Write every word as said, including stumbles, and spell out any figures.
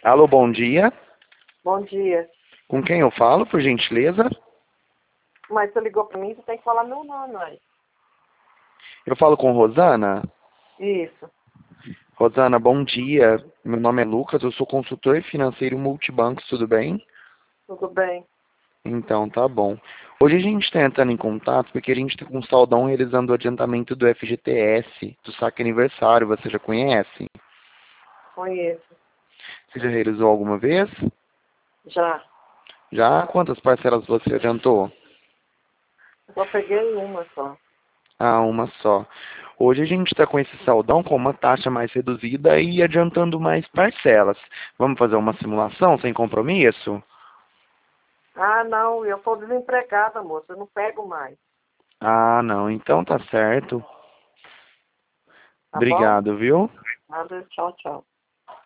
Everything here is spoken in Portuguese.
Alô, bom dia. Bom dia. Com quem eu falo, por gentileza? Mas você ligou pra mim, você tem que falar meu nome, aí. Eu falo com Rosana? Isso. Rosana, bom dia. Meu nome é Lucas, eu sou consultor financeiro multibancos, tudo bem? Tudo bem. Então, tá bom. Hoje a gente está entrando em contato porque a gente está com um saldão realizando o adiantamento do F G T S, do saque aniversário, você já conhece? Conheço. Você já realizou alguma vez? Já. Já? Quantas parcelas você adiantou? Eu só peguei uma só. Ah, uma só. Hoje a gente está com esse saldão com uma taxa mais reduzida e adiantando mais parcelas. Vamos fazer uma simulação sem compromisso? Ah, não, eu sou desempregada, moça. Eu não pego mais. Ah, não. Então tá certo. Tá bom? Obrigado, viu? Nada, tchau, tchau.